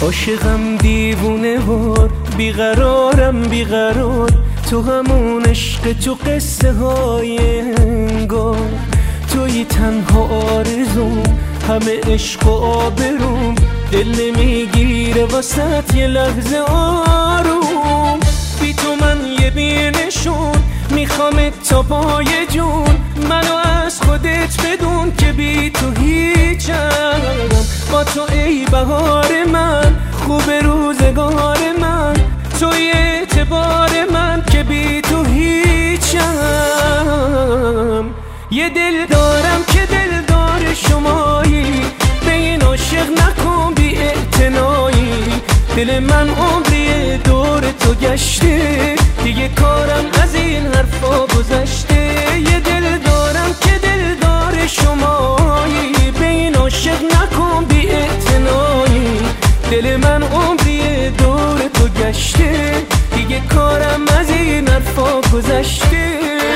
عاشقم دیوونه وار، بیقرارم بیقرار، تو همون عشق، تو قصه های انگار، توی تنها آرزوم، همه عشق و آبروم، دل نمیگیره واسط یه لحظه آروم. بی تو من یه بینشون، میخوامت تا پای جون، منو از خودت بدون که بی تو هیچم. با تو ای بهار من، خوب روزگار من، توی اعتبار من که بی تو هیچم. یه دل دارم که دلدار شمایی، به این عاشق نکن بی اعتنایی. دل من عمری دور تو گشته، دیگه کارم از این حرفا گذشته. یه دل دارم که دلدار شمایی، به این عاشق نکن بی اعتنایی. دل من عمری دور تو گشته، دیگه کارم از این حرفا گذشته.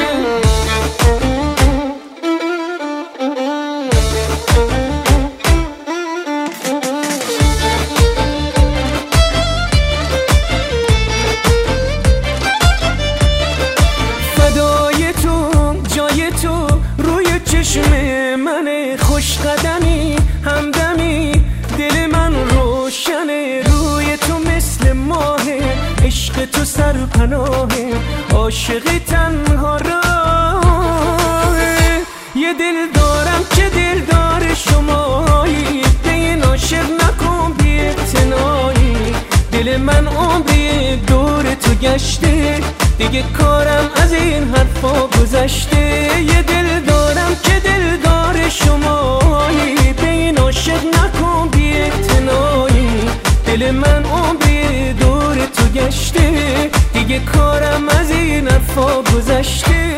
چشم من خوش قدمی همدمی، دل من روشنه روی تو مثل ماه، عشق تو سرپناهه، عاشق تنها راه. یه دل دارم که دلدار شمایی، به این عاشق نکن بی اعتنایی. دل من عمری دور تو گشته، دیگه کارم از این حرفا گذشته. یه دل دارم که دلدار شمایی، به این عاشق نکن بی اعتنایی. دل من عمری دور تو گشته، دیگه کارم از این حرفا گذشته.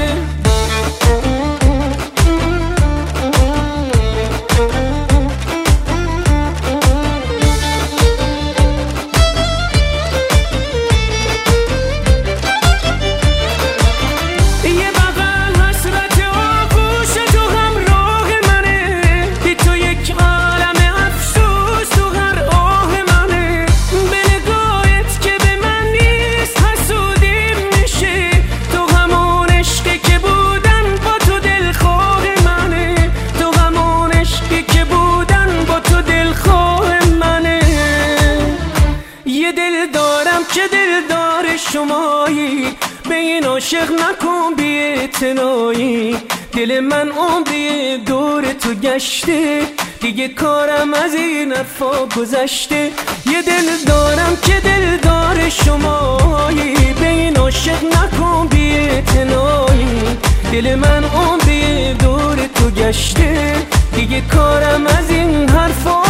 که دلدار شمایی، به این عاشق نکن بی اعتنایی. دل من عمری دور تو گشته، دیگه کارم از این حرفا گذشته. یه دل دارم که دلدار شمایی، به این عاشق نکن بی اعتنایی. دل من عمری دور تو گشته، دیگه کارم از این حرفا